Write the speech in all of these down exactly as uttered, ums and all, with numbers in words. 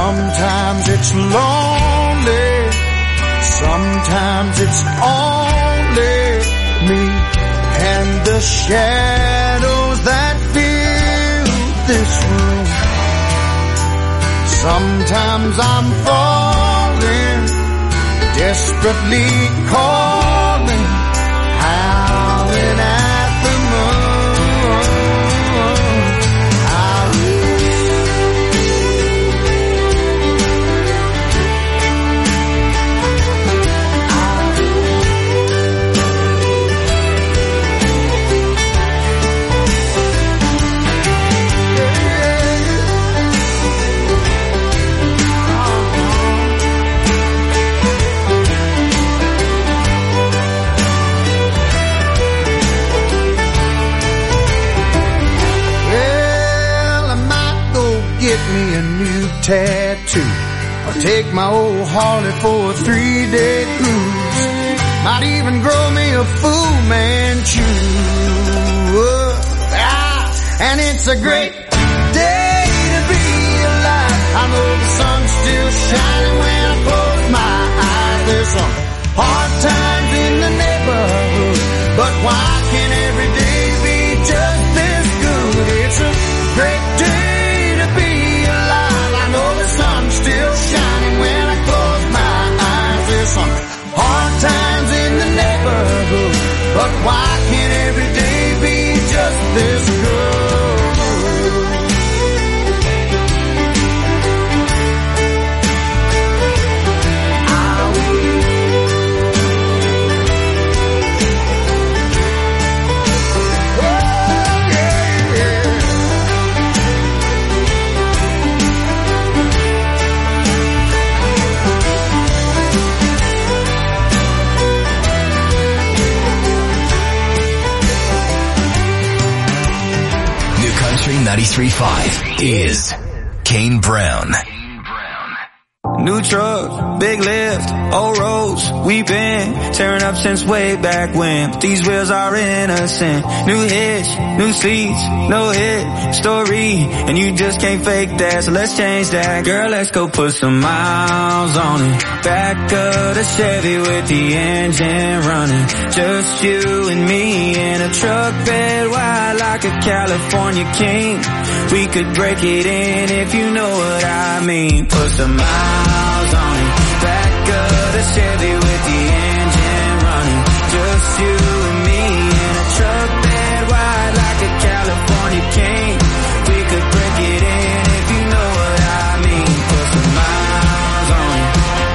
Sometimes it's lonely, sometimes it's only me and the shadows that fill this room. Sometimes I'm falling, desperately calling, howling at the moon. Me a new tattoo, or take my old Harley for a three-day cruise. Might even grow me a Fu Manchu. Ah, and it's a great day to be alive. I know the sun's still shining when I close my eyes. There's some hard times in the neighborhood, but why can't every day be just this good? It's a great day. Still shining when I close my eyes. There's some hard times in the neighborhood, but why can't every day be just this good? ninety-three point five is Kane Brown. New truck, big lift, old roads, we've been tearing up since way back when. But these wheels are innocent. New hitch, new seats, no hit story, and you just can't fake that, so let's change that. Girl, let's go put some miles on it. Back of the Chevy with the engine running. Just you and me in a truck bed wide like a California king. We could break it in if you know what I mean. Put some miles on it. Back of the Chevy with the engine running. Just you and me in a truck bed wide like a California king. We could break it in if you know what I mean. Put some miles on it.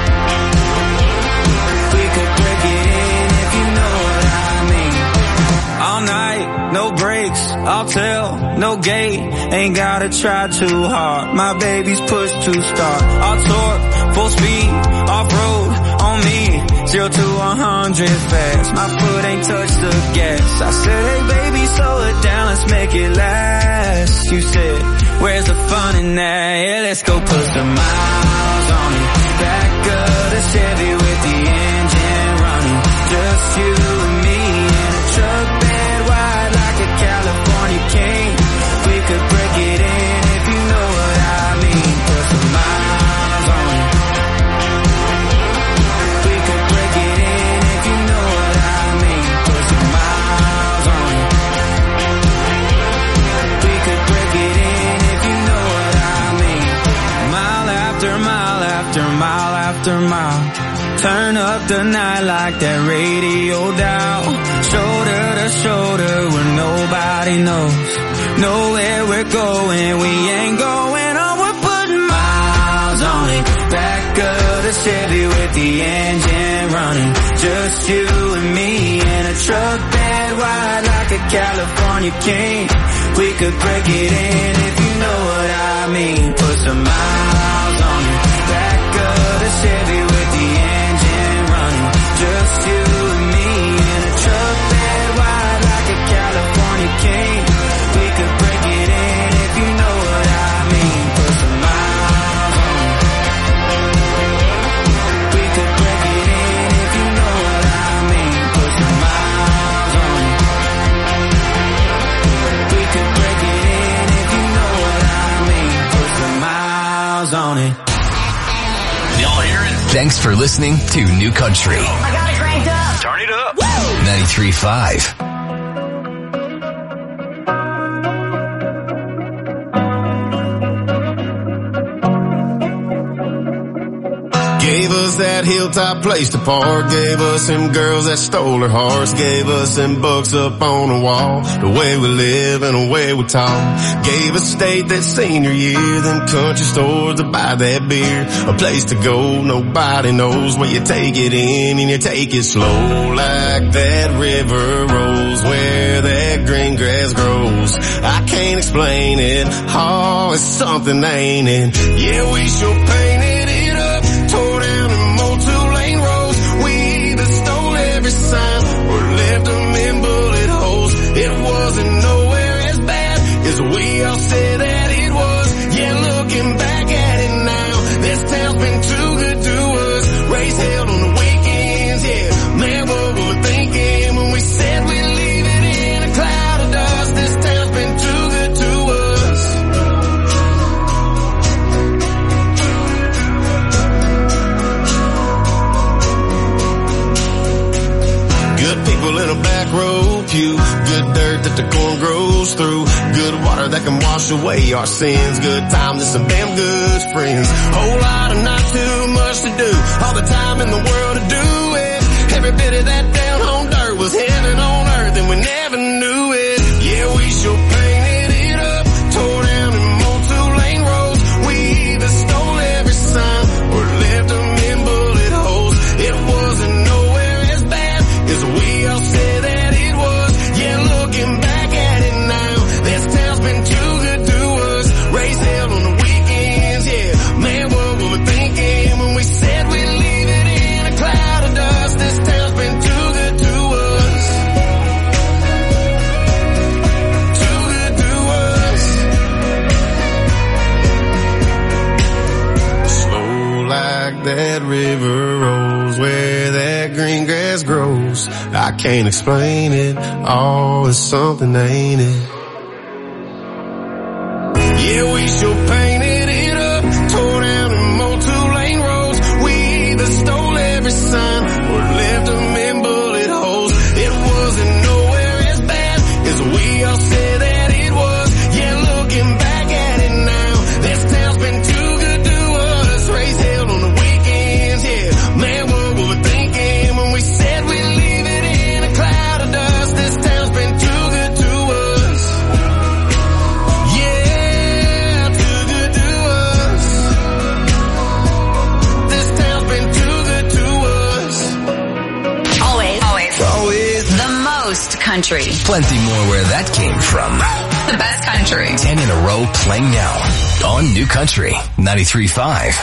We could break it in if you know what I mean. All night, no brakes, I'll tell, no gate. Ain't gotta try too hard, my baby's push to start. I'll torque, full speed, off-road, on me. Zero to a hundred fast, my foot ain't touched the gas. I said, hey baby, slow it down, let's make it last. You said, where's the fun in that? Yeah, let's go put some miles on it. Back of the Chevy with the engine running. Just you and me in a truck bed wide like a California king. We could break it in if you know what I mean. Put some miles on it. We could break it in if you know what I mean. Put some miles on it. We could break it in if you know what I mean. Mile after mile after mile after mile. Turn up the night like that radio dial. Shoulder to shoulder where nobody knows. Nowhere we're going, we ain't going on. We're putting miles on it. Back of the Chevy with the engine running. Just you and me in a truck bed wide like a California king. We could break it in if you know what I mean. Put some miles on it. Back of the Chevy with the engine running. Just you and me in a truck bed wide like a California king. We could break it in if you know what I mean. Put some miles on it. We could break it in if you know what I mean. Put some miles on it. We could break it in if you know what I mean. Put some miles on it. Thanks for listening to New Country. I got it cranked up. Turn it up. ninety-three point five. Gave us that hilltop place to park. Gave us them girls that stole her hearts. Gave us them books up on the wall. The way we live and the way we talk. Gave us state that senior year. Them country stores to buy that beer. A place to go, nobody knows where you take it in and you take it slow. Like that river rolls where that green grass grows. I can't explain it. Oh, it's something, ain't it? Yeah, we sure painted it up. Tore down them old two-lane roads. We either stole every sign or left them in bullet holes. It wasn't nowhere as bad as we all said that it was. Yeah, looking back at it now, this town's been too good to us. Race held on the weekends, yeah. Man, what were we thinking when we said we'd leave it in a cloud of dust? This town's been too good to us. Good people in a back row pew. Good dirt that the corn grows through. Good water that can wash away our sins. Good times and some damn good friends. Whole lot of not too much to do. All the time in the world to do it. Every bit of that down home dirt was heaven on earth and we never knew it. Yeah, we sure painted it up. Tore down them old two-lane roads. We either stole every sign or left them in bullet holes. It wasn't nowhere as bad as we all said that it was. Yeah, looking back at it now, this town's been too good to us. Race held on the weekends, yeah. Man, what were we thinking when we said we'd leave it in a cloud of dust? This town's been too good to us. Too good to us. Slow like that river rolls where that green grass grows. I can't explain it. Oh, it's something, ain't it? Yeah, we sure painted it up. Tore down them old two-lane roads. We either stole every sign or left them in bullet holes. It wasn't nowhere as bad as we all said that it was. Yeah, looking back at it now, this town's been too good to us. Race held on the weekends, yeah. Man, what were we thinking when we said we'd leave it in a cloud of dust? This town's been too good to us. Yeah, too good to us. This town's been too good to us. Always, always, Always. the most country. Plenty more where that came from. The best country. Ten in a row playing now on New Country ninety-three point five.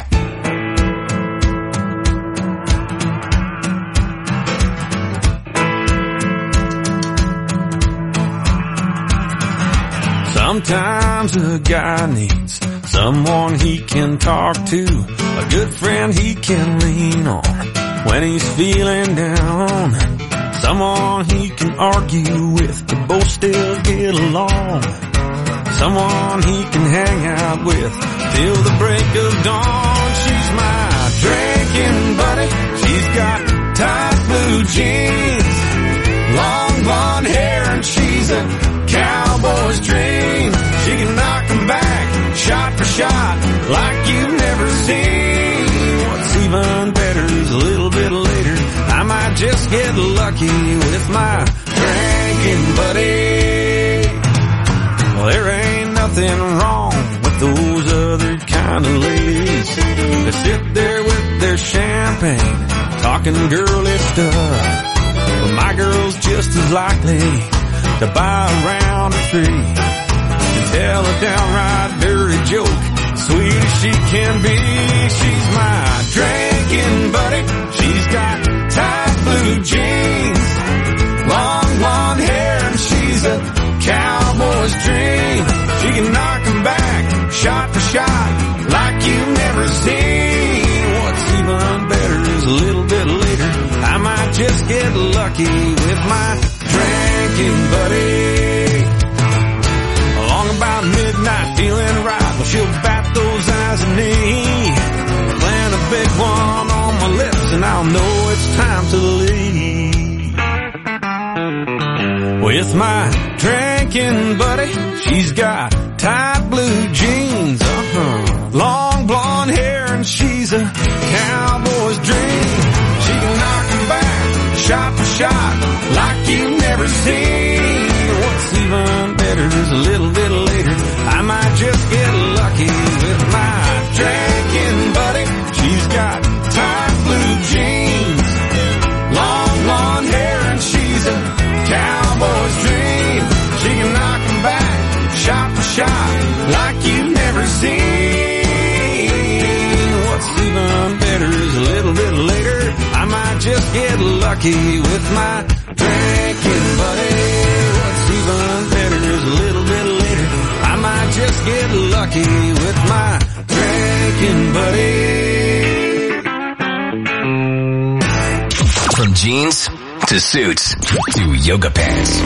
Sometimes a guy needs someone he can talk to, a good friend he can lean on when he's feeling down, someone he can argue with to both still get along, someone he can hang out with till the break of dawn. She's my drinking buddy. She's got tight blue jeans, long blonde hair, and she's a cowboy's dream. She can knock 'em back, shot for shot, like you've never seen. What's even better is a little bit later, I might just get lucky with my drinking buddy. Well, there ain't nothing wrong with those other kind of ladies that sit there with their champagne, talking girly stuff. But my girl's just as likely to buy a round or three and tell a downright dirty joke, sweet as she can be. She's my drinking buddy. She's got tight blue jeans, long blonde hair, and she's a cowboy's dream. She can knock 'em back, shot for shot, like you've never seen. What's even better is a little bit later, I might just get lucky with my drinking buddy. Along about midnight, feeling right, well, she'll bat those eyes at me, playing a big one on my with my drinking buddy. She's got tight blue jeans, uh-huh, long blonde hair, and she's a cowboy's dream. She can knock him back, shot for shot, like you've never seen. What's even better is a little bit later, I might just get lucky with my drinking buddy. She's got tight blue jeans, long blonde hair, and she's a cowboy's dream. She can knock him back, shot for shot, like you've never seen. What's even better is a little bit later, I might just get lucky with my drinking buddy. What's even better is a little bit later, I might just get lucky with my drinking buddy. From jeans to suits to yoga pants.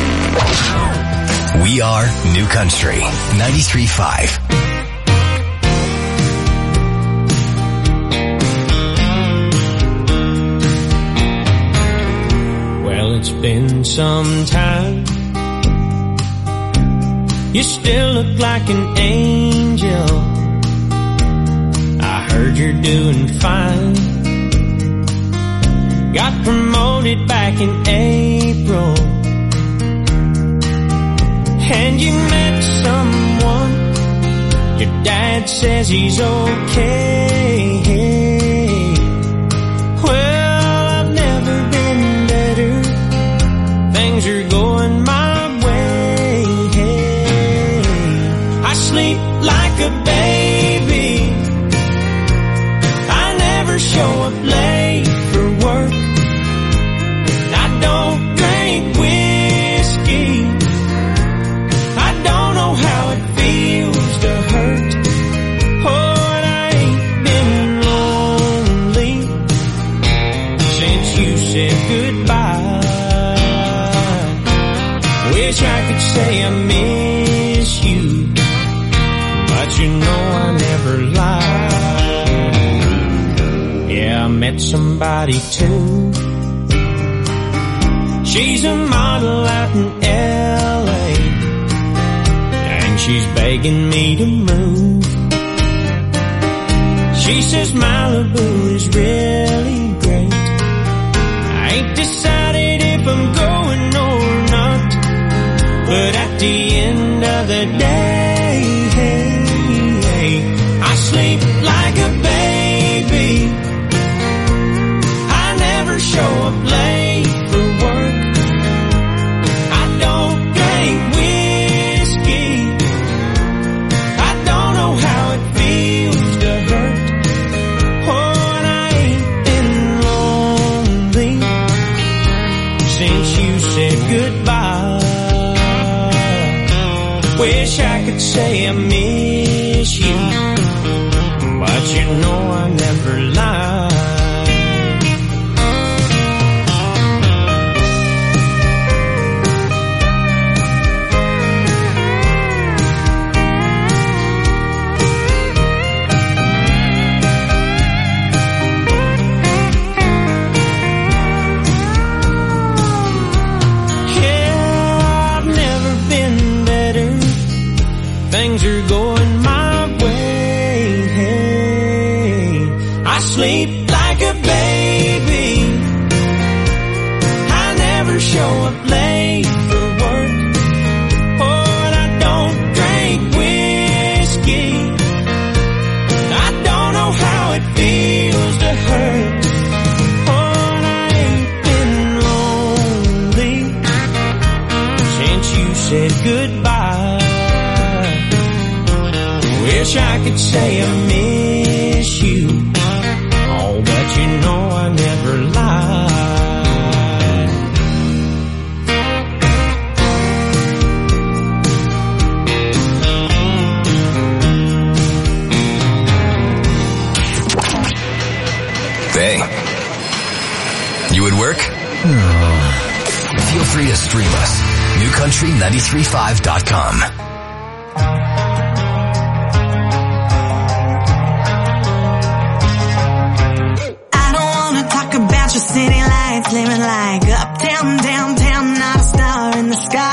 We are New Country ninety-three point five. Well, it's been some time. You still look like an angel. I heard you're doing fine. Got promoted back in April, and you met someone. Your dad says he's okay. Well, I've never been better. Things are going my way. I sleep like a baby. I never show up late for work. I don't drink whiskey. I don't know how it feels to hurt. Oh, and I ain't been lonely since you said goodbye. Wish I could say I miss you, but you know I never lied. Yeah, I met somebody too. She's a model out in L A, and she's begging me to move. She says Malibu is really great. I ain't decided if I'm going or not, but at the end of the day, I sleep like a baby. I never show up late for work. I don't drink whiskey. I don't know how it feels to hurt. Oh, and I ain't been lonely since you said goodbye. Wish I could say I miss you, but you know I never lie. Things are going my way. I sleep like a baby. I never show up late for work. Oh, and I don't drink whiskey. I don't know how it feels to hurt. Oh, and I ain't been lonely since you said goodbye. Wish I could say I miss you, oh, but you know I never lied. Hey, you at work? Feel free to stream us. new country nine three five dot com. City lights, living like uptown, downtown, not a star in the sky.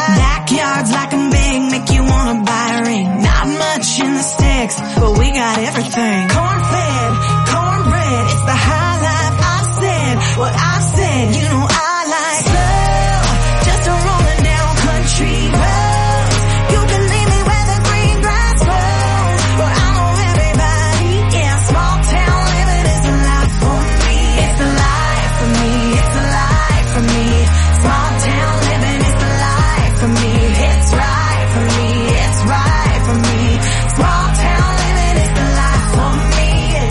got everything. Corn-fed, cornbread, it's the high life. I said what I said, you know I like slow, just a rolling down country road. You can leave me where the green grass grows, where I know everybody. Yeah, small town living is a life for me. It's a life for me. It's a life for me. Small town living is the life for me. It's right for me. It's right for me. Small town living is the life for me.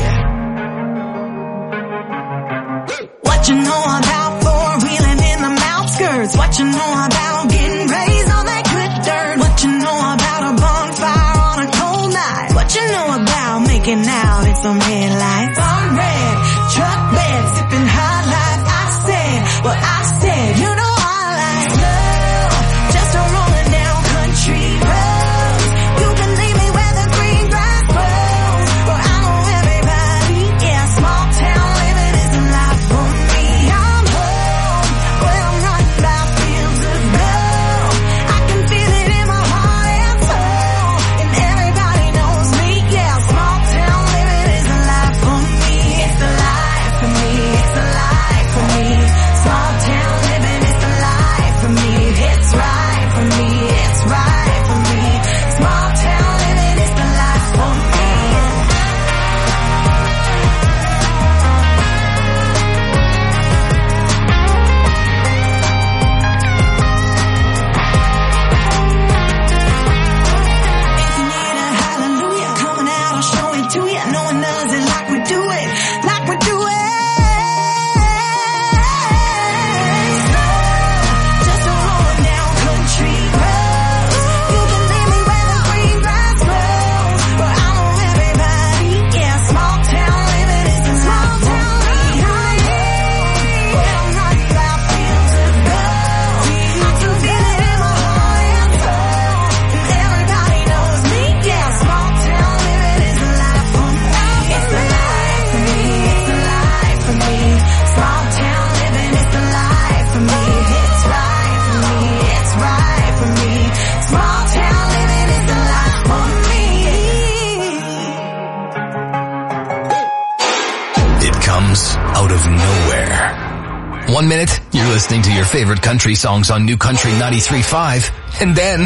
What you know about four-wheeling in the outskirts? What you know about getting raised on that good dirt? What you know about a bonfire on a cold night? What you know about making out in some headlights? I'm red, truck bed, sipping high life. I said what I said, you know I like slow, just a rolling down country road. You can leave me where the green grass grows, where I know everybody. Yeah, small town living is a life for me. I'm home, where I'm running about fields of gold. I can feel it in my heart and soul, and everybody knows me. Yeah, small town living is a life for me. It's a life for me. It's a life for me. Small town living is the life for me. It's right for me. It's right for me. Small town living is the life for me. If you need a hallelujah coming out, I'll show it to you. No one does it like we do it, like we do it. Just a rolling down country road. You can leave me where the green grass grows, where I know everybody. Yeah, small town living is a small town living. Where I'm running about fields of gold. I can feel it in my heart and soul, and everybody knows me. Yeah, small town living is a life for me. It's the life for me. It's the life for me. Small town living is the life for me. It's right for me. It's right for me. Small town living is the life for me. It comes out of nowhere. One minute, you're listening to your favorite country songs on New Country ninety-three point five, and then,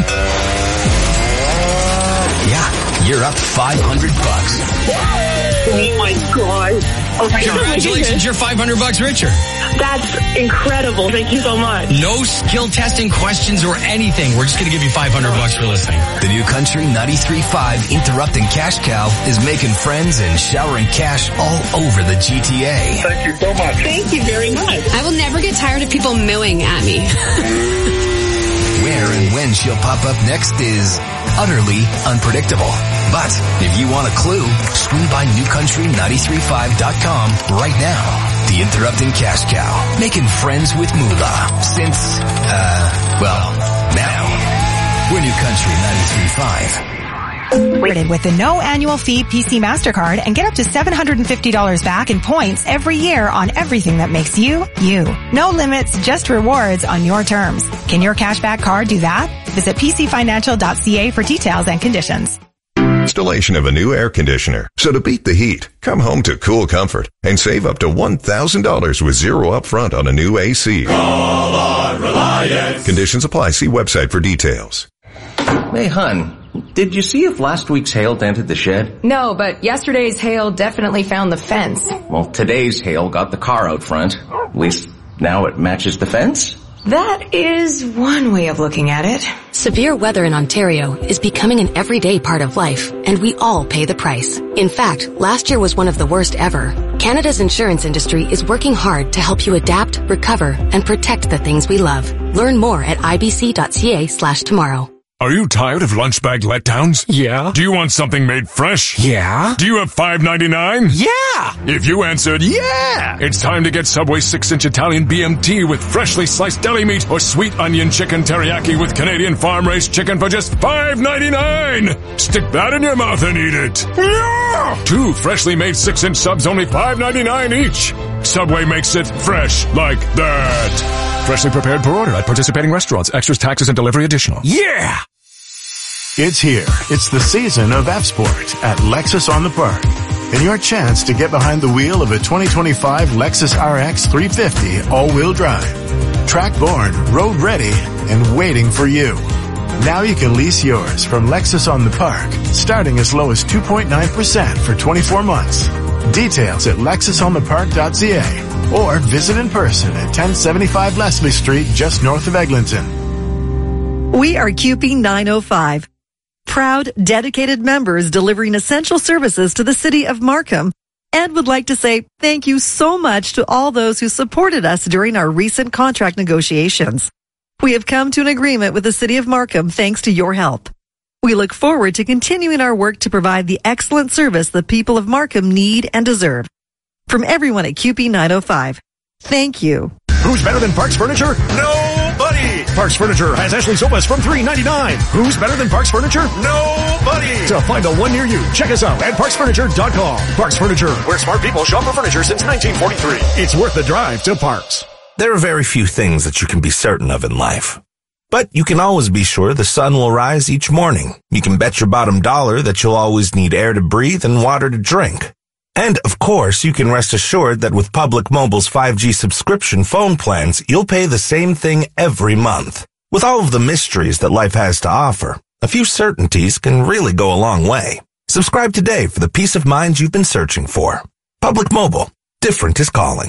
yeah, you're up five hundred bucks. Oh my god. Oh my Congratulations, you're five hundred bucks richer. That's incredible. Thank you so much. No skill testing questions or anything. We're just going to give you five hundred bucks for listening. The New Country ninety-three point five Interrupting Cash Cow is making friends and showering cash all over the G T A. Thank you so much. Thank you very much. I will never get tired of people mooing at me. Where and when she'll pop up next is utterly unpredictable. But if you want a clue, swing by new country nine three five dot com right now. The Interrupting Cash Cow, making friends with Moolah since, uh, well, now. We're New Country ninety-three point five. With the no annual fee P C MasterCard and get up to seven hundred fifty dollars back in points every year on everything that makes you, you. No limits, just rewards on your terms. Can your cashback card do that? Visit p c financial dot c a for details and conditions. Installation of a new air conditioner. So to beat the heat, come home to cool comfort and save up to one thousand dollars with zero upfront on a new A C. Call on Reliance. Conditions apply. See website for details. Hey, hun. Did you see if last week's hail dented the shed? No, but yesterday's hail definitely found the fence. Well, today's hail got the car out front. At least now it matches the fence. That is one way of looking at it. Severe weather in Ontario is becoming an everyday part of life, and we all pay the price. In fact, last year was one of the worst ever. Canada's insurance industry is working hard to help you adapt, recover, and protect the things we love. Learn more at ibc.ca slash tomorrow. Are you tired of lunch bag letdowns? Yeah. Do you want something made fresh? Yeah. Do you have five ninety-nine? Yeah. If you answered yeah, it's time to get Subway six inch Italian B M T with freshly sliced deli meat or sweet onion chicken teriyaki with Canadian farm-raised chicken for just five ninety-nine. Stick that in your mouth and eat it. Yeah. Two freshly made six inch subs, only five ninety-nine each. Subway makes it fresh like that. Freshly prepared per order at participating restaurants. Extras, taxes, and delivery additional. Yeah! It's here. It's the season of F-Sport at Lexus on the Park. And your chance to get behind the wheel of a twenty twenty-five Lexus R X three fifty all-wheel drive. Track-born, road-ready, and waiting for you. Now you can lease yours from Lexus on the Park, starting as low as two point nine percent for twenty-four months. Details at lexus on the park dot c a or visit in person at ten seventy-five Leslie Street, just north of Eglinton. We are Q P nine oh five. Proud, dedicated members delivering essential services to the city of Markham, and would like to say thank you so much to all those who supported us during our recent contract negotiations. We have come to an agreement with the city of Markham thanks to your help. We look forward to continuing our work to provide the excellent service the people of Markham need and deserve. From everyone at Q P nine oh five, thank you. Who's better than Parks Furniture? Nobody! Parks Furniture has Ashley sofas from three ninety-nine. Who's better than Parks Furniture? Nobody! To find the one near you, check us out at parks furniture dot com. Parks Furniture, where smart people shop for furniture since nineteen forty-three. It's worth the drive to Parks. There are very few things that you can be certain of in life. But you can always be sure the sun will rise each morning. You can bet your bottom dollar that you'll always need air to breathe and water to drink. And, of course, you can rest assured that with Public Mobile's five G subscription phone plans, you'll pay the same thing every month. With all of the mysteries that life has to offer, a few certainties can really go a long way. Subscribe today for the peace of mind you've been searching for. Public Mobile. Different is calling.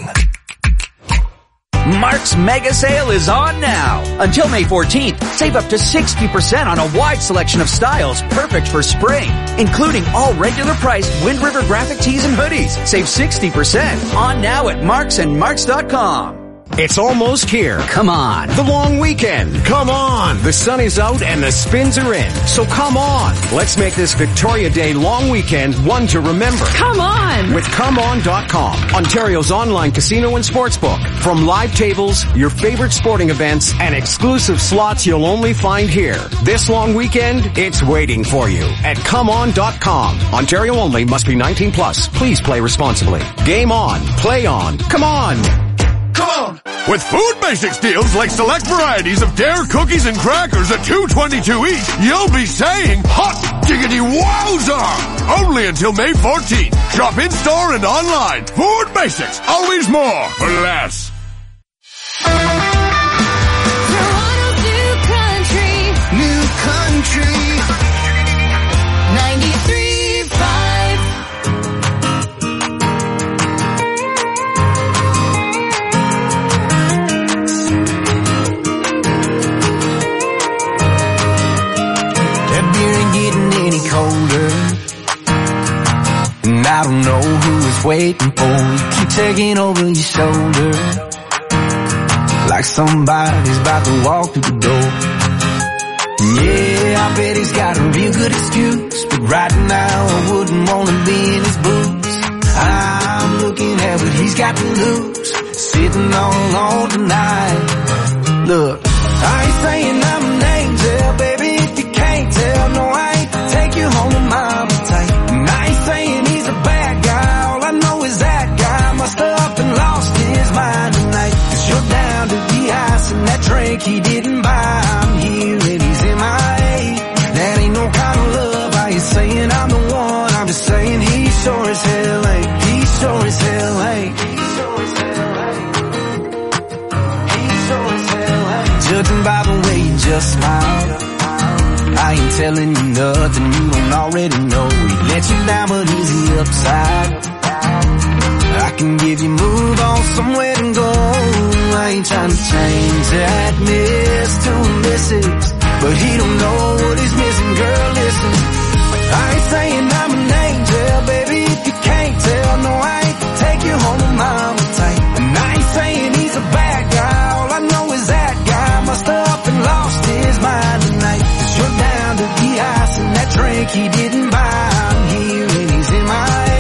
Mark's Mega Sale is on now. Until May fourteenth, save up to sixty percent on a wide selection of styles perfect for spring, including all regular priced Wind River graphic tees and hoodies. Save sixty percent on now at marks and marks dot com. It's almost here. Come on. The long weekend. Come on. The sun is out and the spins are in. So come on. Let's make this Victoria Day long weekend one to remember. Come on. With come on dot com, Ontario's online casino and sportsbook. From live tables, your favorite sporting events, and exclusive slots you'll only find here. This long weekend, it's waiting for you at come on dot com. Ontario only, must be nineteen plus. Please play responsibly. Game on. Play on. Come on. Come on! With Food Basics deals like select varieties of Dare cookies and crackers at two twenty-two each, you'll be saying, hot diggity wowza! Only until May fourteenth. Shop in-store and online. Food Basics. Always more for less. New country. ninety-three point five. Any colder, and I don't know who is waiting for you. Keep taking over your shoulder, like somebody's about to walk through the door. Yeah, I bet he's got a real good excuse, but right now I wouldn't want to be in his boots. I'm looking at what he's got to lose, sitting all alone tonight. Look, I ain't saying I'm an angel, baby, if you can't tell. No, I ain't take you home to mama tight. And I ain't saying he's a bad guy, all I know is that guy must have up and lost his mind tonight. Cause you're down to the ice and that drink he didn't buy. I'm here and he's in my eight. That ain't no kind of love, I ain't saying I'm the one, I'm just saying he sure as hell ain't. He sure as hell ain't. He sure as hell ain't. He sure as hell ain't. Judging by the way you just smiled, I ain't telling you nothing you don't already know. He let you down, but is he upside? I can give you move on somewhere to go. I ain't trying to change that miss to a missus, but he don't know what he's missing, girl, listen. I ain't saying I'm an angel, baby, if you can't tell. No, I ain't take you home to mama tight. And I ain't saying he's a bad guy, all I know is that guy must have up and lost his mind tonight. Cause you're down to the ice and that drink he didn't buy. I'm here and he's in my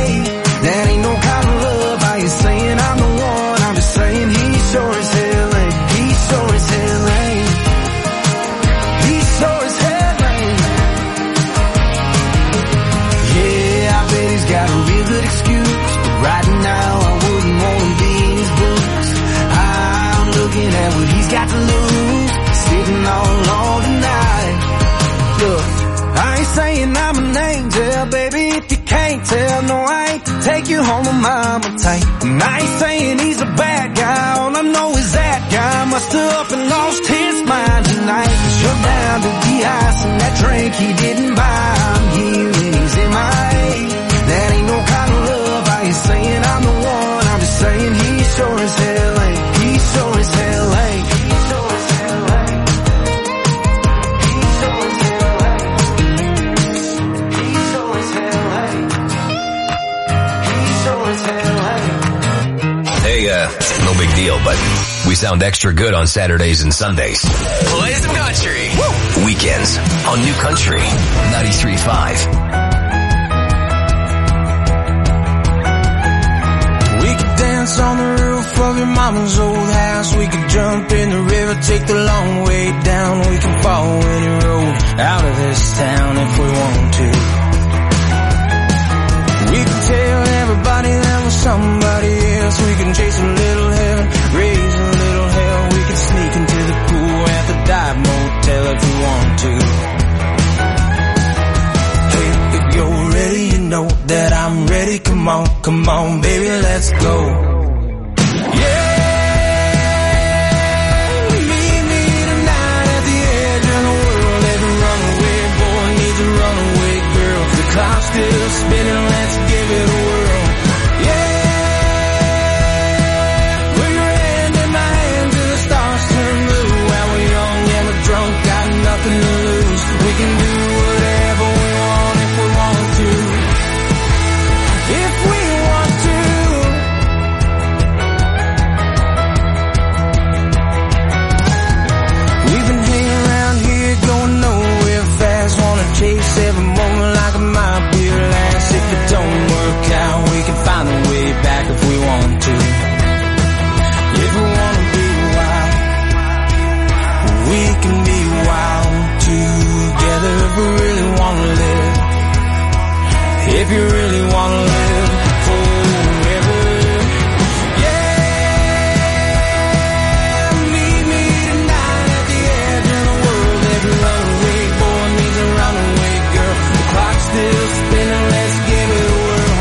take you home to mama tight. And I ain't saying he's a bad guy, all I know is that guy must have up and lost his mind tonight. Cause you're down to the ice and that drink he didn't buy. I'm here and he's in my A. That ain't no kind of love, I ain't saying I'm the one, I'm just saying he sure as hell ain't. He sure as hell ain't. He sure as hell ain't. He sure as hell ain't. He sure as hell ain't. He sure as hell ain't. Hey, uh, no big deal, but we sound extra good on Saturdays and Sundays. Play some country. Woo! Weekends on New Country ninety-three point five. We could dance on the roof of your mama's old house. We could jump in the river, take the long way down. We can follow any road out of this town if we want to. We can tell everybody that we're somebody else. We can chase a little heaven, raise a little hell. We can sneak into the pool at the dive motel if we want to. Hey, if you're ready, you know that I'm ready. Come on, come on, baby, let's go. Yeah. Meet me tonight at the edge of the world. Every runaway boy needs a runaway girl. The clock's still spinning, let's give it a whirl. Nothing to lose. We can do whatever we want if we want to. If we want to. We've been hanging around here going nowhere fast. Wanna chase every moment like it might be the last. If it don't work out, we can find a way back if we want to. If we wanna be wild, we can be wild together if we really wanna live. If you really wanna live forever. Yeah, meet me tonight at the edge of the world. Every runaway boy needs a runaway girl. The clock's still spinning, let's give it a whirl.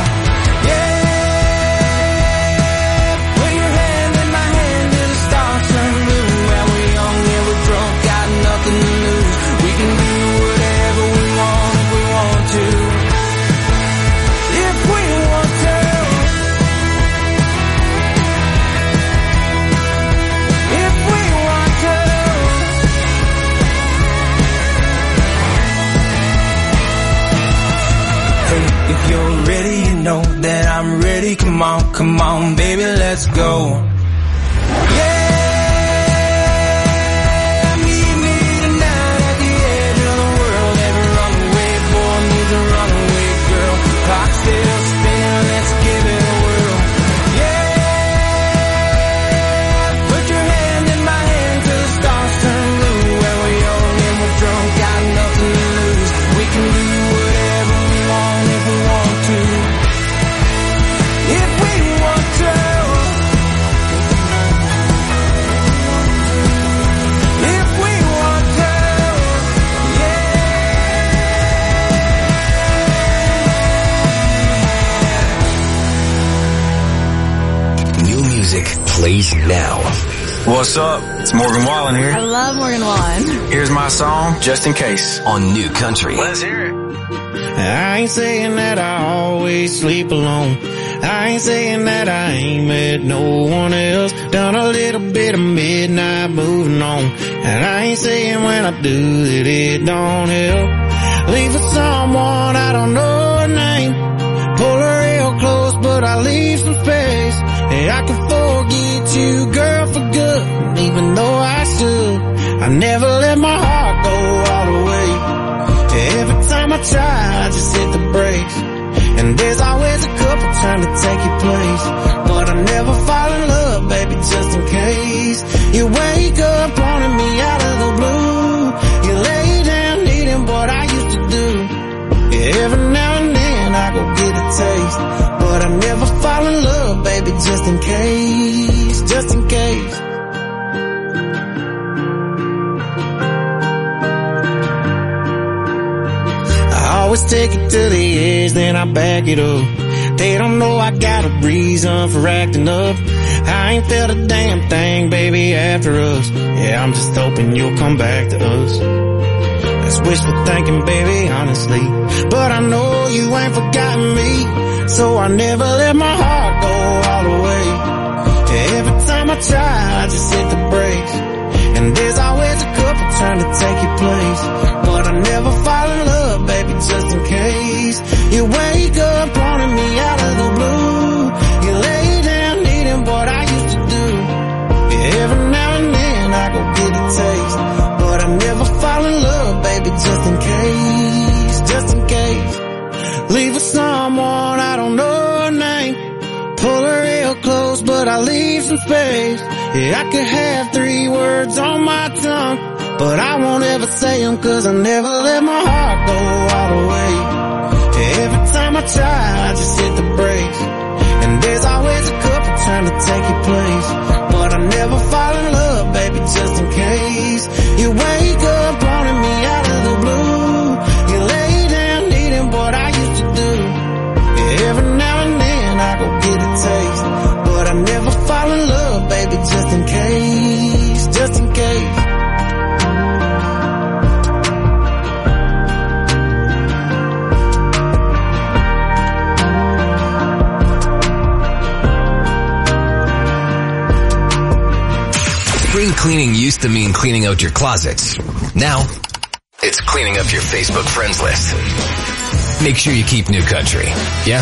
Yeah, put your hand in my hand till the stars turn blue. While we're young and we're drunk, got nothing to lose. We can do whatever we want if we want to. If we want to. If we want to. Hey, if you're ready, you know that I'm ready. Come on, come on, baby, let's go. Yeah. Still spinning, let's give it a whirl. Yeah, put your hand in my hand till the stars turn blue. When we're young and we're drunk, got nothing to lose. We can do whatever we want if we want to. If we want to. If we want to. Music plays now. What's up? It's Morgan Wallen here. I love Morgan Wallen. Here's my song, Just in Case, on New Country. Let's hear it. I ain't saying that I always sleep alone. I ain't saying that I ain't met no one else. Done a little bit of midnight moving on. And I ain't saying when I do that it don't help. Leave for someone I don't know her name. Pull her real close, but I leave some space. Hey, I can forget you, girl, for good. Even though I should, I never let my heart go all the way. Every time I try, I just hit the brakes. And there's always a couple trying to take your place. But I never fall in love, baby, just in case. You wake up wanting me out of the blue. You lay down needing what I used to do. Every now and then I go get a taste. But I never fall in love, baby, just in case. Just in case. I always take it to the edge, then I back it up. They don't know I got a reason for acting up. I ain't felt a damn thing, baby, after us. Yeah, I'm just hoping you'll come back to us. That's wishful thinking, baby, honestly. But I know you ain't forgotten me, so I never let my heart go all the way. Yeah, every time I try, I just hit the brakes. And there's always a couple trying to take your place. But I never fall in love, baby, just in case. You wake up wanting me out of the blue. You lay down needing what I used to do. Yeah, every now and then I go get a taste. But I never fall in love, baby, just in case. Just in case. Leave with someone, I don't know her name. Pull her real close, but I leave some space. Yeah, I could have three words on my tongue, but I won't ever say them, cause I never let my heart go all the way. Yeah, every time I try, I just hit the brakes. And there's always a couple trying to take your place. But I never fall in love, baby, just in case. You wake up wanting me out of the blue. You lay down needing what I used to do. Yeah, every now and then I go get a taste. But I never fall in love, baby, just in case. Just in case. Spring cleaning used to mean cleaning out your closets. Now, it's cleaning up your Facebook friends list. Make sure you keep New Country. Yeah?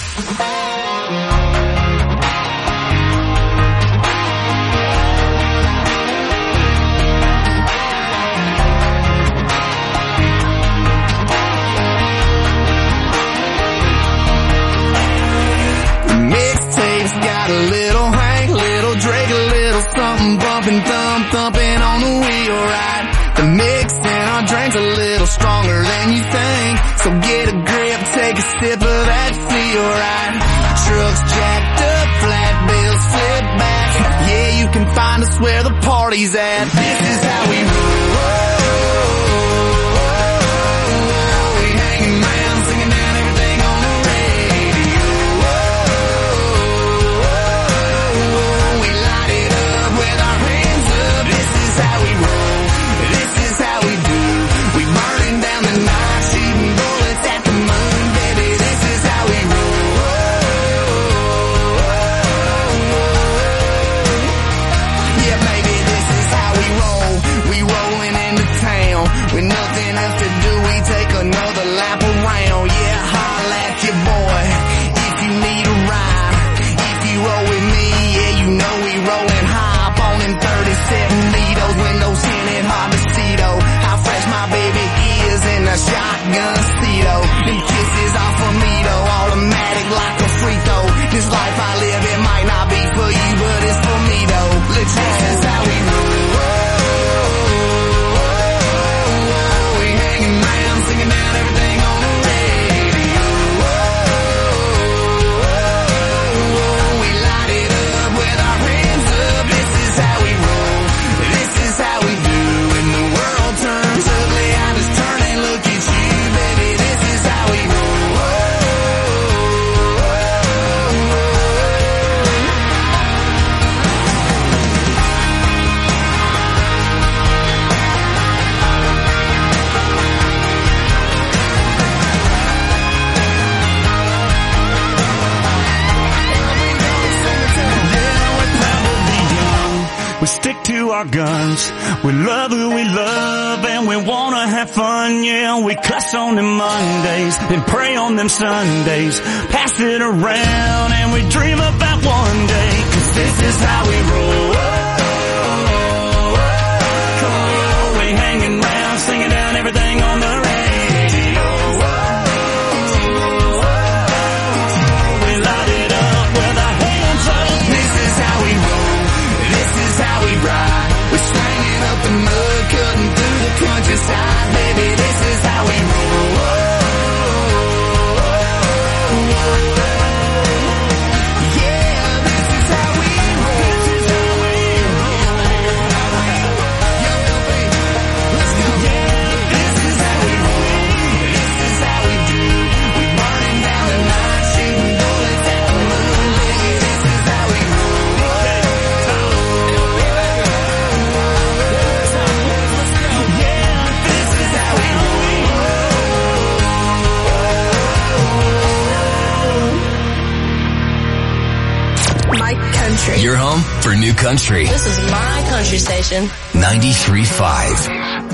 Mixtape's got a little Hank, little Drake, a little something bumping, thump, thumping on the wheel, right? The mix in our drink's a little stronger than you think, so get a grip, take a sip of that feel, right? Trucks jacked up, flat bills slip back, yeah, you can find us where the party's at. This is how we roll. We hanging around, singing down everything on the radio. We light it up with our hands up. This is how we roll. This is how we do. We burning down the night, shooting bullets at the moon, baby. This is how we roll. Yeah, baby, this is how we roll. We rolling into town with nothing else to do. We take another lap around. Yeah, holla at your boy if you need a ride. If you roll with me, yeah, you know we rolling high. Up on in thirty-seven needles, windows tinted, hard to see though. How fresh my baby is in a shotgun seat though. Them kisses off of me though, automatic like a free throw. This life I live, it might not be for you, but it's for me though. Look, this is how we roll. We hanging around, singing down everything on the radio. We light it up with our hands up. This is how we roll. This is how we do. When the world turns ugly, I just turn and look at you, baby. This is how we roll. We stick to our guns, we love who we love, and we wanna have fun, yeah. We cuss on them Mondays, and pray on them Sundays, pass it around, and we dream about one day, cause this is how we roll. Come on, we hanging around, singing down everything on the radio. We light it up with our hands up. This is how we roll. This is how we ride. We're slanging up the mud, cutting through the countryside, baby. This is how we roll. Yeah, this is how we roll. This is how my country. Your home for New Country. This is my country station. ninety-three point five.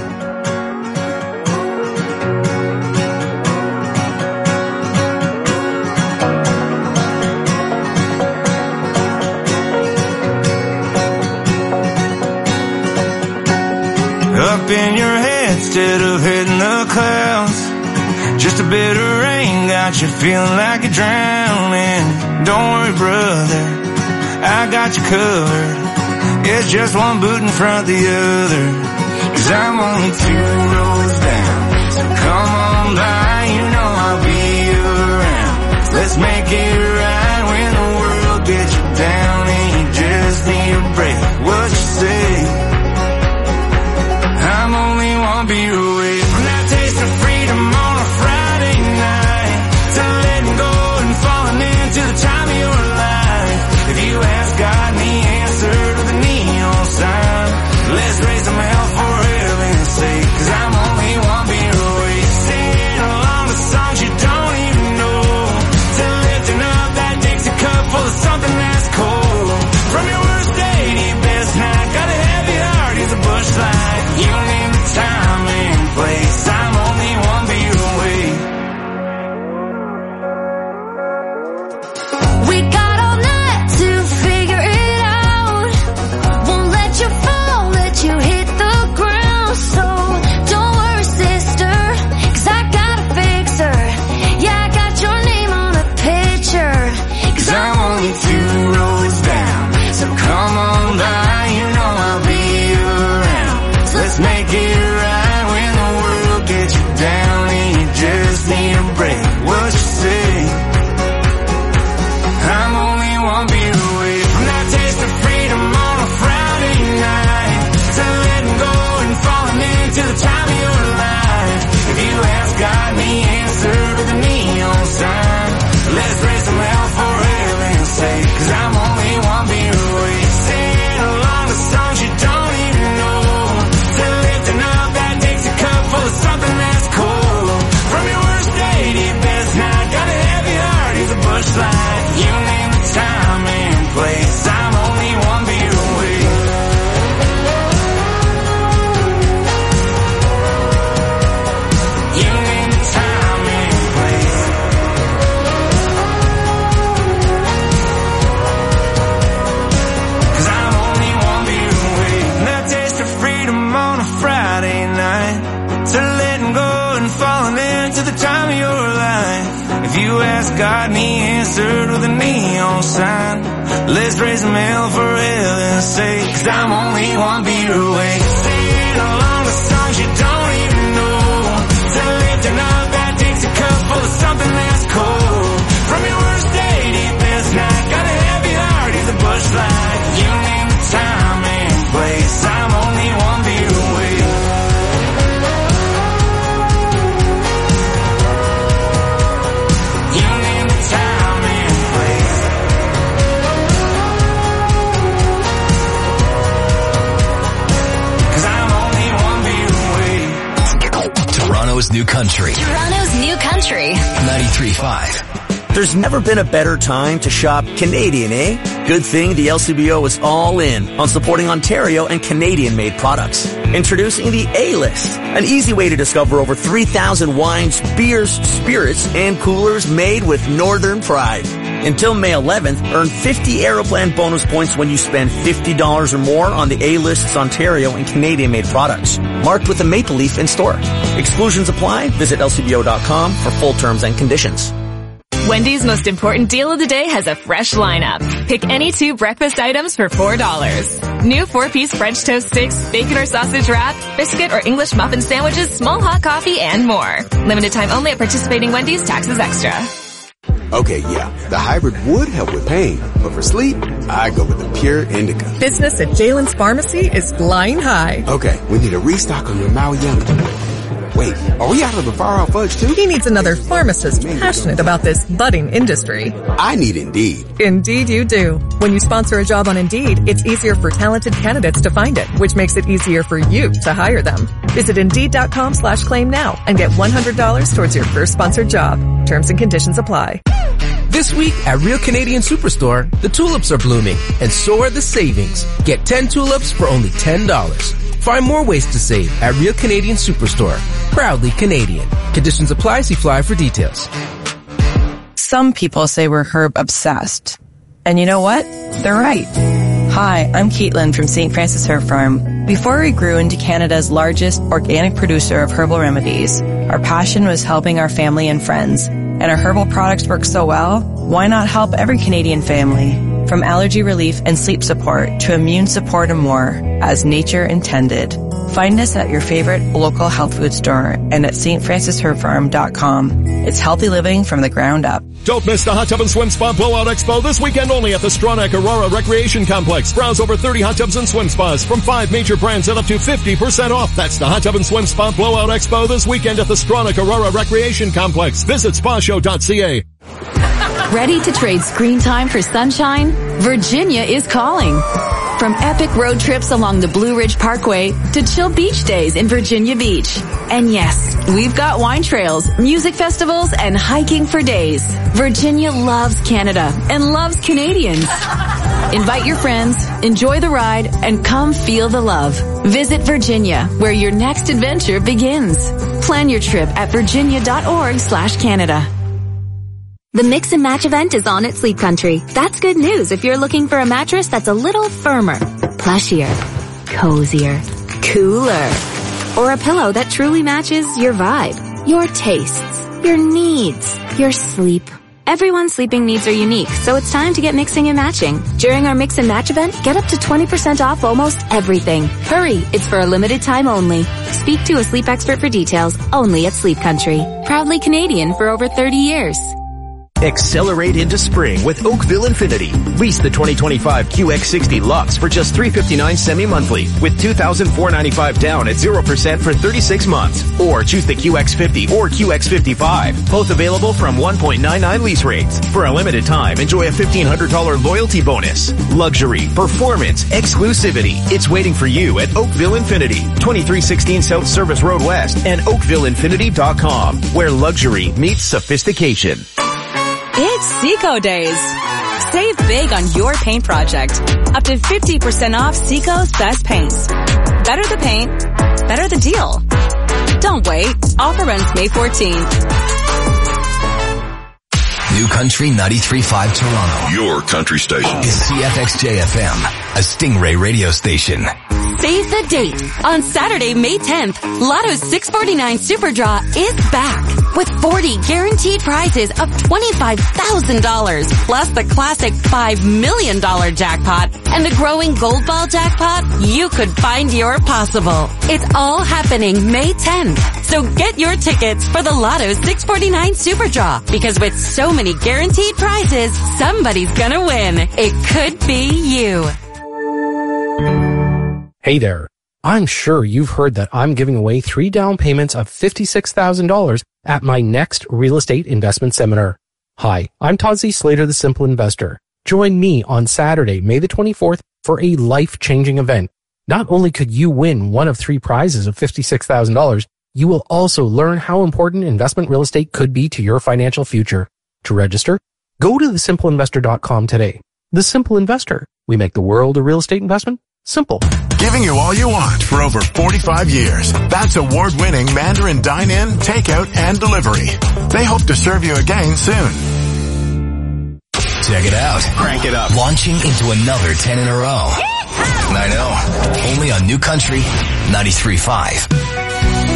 Up in your head instead of hitting the clouds. Just a bit of rain got you feeling like you're drowning. Don't worry, brother, I got you covered. It's just one boot in front of the other. Cause I'm only two rows down, so come on by, you know I'll be around. Let's make it right when the world gets you down and you just need a break. What you say? I'm only one beer away from that taste of freedom on a Friday night, to letting go and falling into the time of your life. If you ask God and He answered with a neon sign, let's raise some hell for heaven's sake. Cause I'm only one beer away, singing along to songs you don't even know, to lifting up that Dixie cup full of something that's cold. From your worst day to your best night, got a heavy heart, he's a bush light. You name the time and place, I'm only one beer away. We got all night to figure it out. Won't let you fall, let you hit the ground. So don't worry, sister, cause I got a fixer. Yeah, I got your name on a picture. Cause I'm only two rows down, so come on by, you know I'll be around. Let's make it right when the world gets you down and you just need a break. What you say? I'm only one beer away from that taste of freedom on a Friday night, to letting go and falling into the time of your life. If you ask God and He answered with a neon sign, let's raise some hell for heaven's sake. Cause I'm only one beer away, singing along to songs you don't even know, to lifting up that Dixie cup full of something that's cold. From your worst day to your best night, got a heavy heart, he's a bush light. You name the time and place, I'm only one beer away. You name the time and place. Cause I'm only one beer away from that taste of freedom on a Friday night, to letting go and falling into the time of your life. If you ask God and He answered with a neon sign, let's raise some hell for heaven's sake. Cause I'm only one beer away, singing along to songs you don't even know, to lifting up that Dixie cup full of something that's cold. From your worst day to your best night, got a heavy heart, he's a bush light. You name the time and place, I'm only one beer away. You name the time and place. Cause I'm only one beer away. Toronto's New Country. Toronto's New Country. ninety-three point five. There's never been a better time to shop Canadian, eh? Good thing the L C B O is all in on supporting Ontario and Canadian-made products. Introducing the A-List, an easy way to discover over three thousand wines, beers, spirits, and coolers made with Northern pride. Until May eleventh, earn fifty Aeroplan bonus points when you spend fifty dollars or more on the A-List's Ontario and Canadian-made products, marked with a maple leaf in store. Exclusions apply. Visit L C B O dot com for full terms and conditions. Wendy's most important deal of the day has a fresh lineup. Pick any two breakfast items for four dollars. New four-piece French toast sticks, bacon or sausage wrap, biscuit or English muffin sandwiches, small hot coffee, and more. Limited time only at participating Wendy's, taxes extra. Okay, yeah, the hybrid would help with pain, but for sleep, I go with the Pure Indica. Business at Jalen's Pharmacy is flying high. Okay, we need a restock on your Maui Yum. Wait, are we out of the far-out fudge too? He needs another pharmacist passionate about this budding industry. I need Indeed. Indeed you do. When you sponsor a job on Indeed, it's easier for talented candidates to find it, which makes it easier for you to hire them. Visit Indeed.com slash claim now and get one hundred dollars towards your first sponsored job. Terms and conditions apply. This week at Real Canadian Superstore, the tulips are blooming, and so are the savings. Get ten tulips for only ten dollars. Find more ways to save at Real Canadian Superstore. Proudly Canadian. Conditions apply. See flyer for details. Some people say we're herb obsessed. And you know what? They're right. Hi, I'm Caitlin from Saint Francis Herb Farm. Before we grew into Canada's largest organic producer of herbal remedies, our passion was helping our family and friends. And our herbal products work so well, why not help every Canadian family? From allergy relief and sleep support to immune support and more, as nature intended. Find us at your favorite local health food store and at S T Francis Herb Farm dot com. It's healthy living from the ground up. Don't miss the Hot Tub and Swim Spa Blowout Expo this weekend only at the Stronach Aurora Recreation Complex. Browse over thirty hot tubs and swim spas from five major brands at up to fifty percent off. That's the Hot Tub and Swim Spa Blowout Expo this weekend at the Stronach Aurora Recreation Complex. Visit spa show dot c a. Ready to trade screen time for sunshine? Virginia is calling. From epic road trips along the Blue Ridge Parkway to chill beach days in Virginia Beach. And yes, we've got wine trails, music festivals, and hiking for days. Virginia loves Canada and loves Canadians. Invite your friends, enjoy the ride, and come feel the love. Visit Virginia, where your next adventure begins. Plan your trip at virginia.org slash Canada. The Mix and Match event is on at Sleep Country. That's good news if you're looking for a mattress that's a little firmer, plushier, cozier, cooler, or a pillow that truly matches your vibe, your tastes, your needs, your sleep. Everyone's sleeping needs are unique, so it's time to get mixing and matching. During our Mix and Match event, get up to twenty percent off almost everything. Hurry, it's for a limited time only. Speak to a sleep expert for details, only at Sleep Country. Proudly Canadian for over thirty years. Accelerate into spring with Oakville Infinity. Lease the twenty twenty-five Q X sixty Lux for just three hundred fifty-nine dollars semi-monthly with two thousand four hundred ninety-five dollars down at zero percent for thirty-six months. Or choose the Q X fifty or Q X fifty-five. Both available from one point nine nine lease rates. For a limited time, enjoy a fifteen hundred dollars loyalty bonus. Luxury, performance, exclusivity. It's waiting for you at Oakville Infinity. twenty-three sixteen South Service Road West and oakville infinity dot com, where luxury meets sophistication. It's Seco Days. Save big on your paint project. Up to fifty percent off Seco's best paints. Better the paint, better the deal. Don't wait. Offer runs May fourteenth. New Country ninety-three point five Toronto. Your country station. Is C F X J F M, a Stingray radio station. Save the date. On Saturday, May tenth, Lotto's six forty-nine Super Draw is back with forty guaranteed prizes of twenty-five thousand dollars plus the classic five million dollars jackpot and the growing Gold Ball jackpot. You could find your possible. It's all happening May tenth. So get your tickets for the Lotto six forty-nine Super Draw because with so many guaranteed prizes, somebody's gonna win. It could be you. Hey there. I'm sure you've heard that I'm giving away three down payments of fifty-six thousand dollars at my next real estate investment seminar. Hi, I'm Todd Z. Slater, the Simple Investor. Join me on Saturday, May the twenty-fourth for a life-changing event. Not only could you win one of three prizes of fifty-six thousand dollars, you will also learn how important investment real estate could be to your financial future. To register, go to the simple investor dot com today. The Simple Investor. We make the world a real estate investment simple. Giving you all you want for over forty-five years. That's award-winning Mandarin Dine-In, Takeout, and Delivery. They hope to serve you again soon. Check it out. Crank it up. Launching into another ten in a row. I know. Only on New Country ninety-three point five.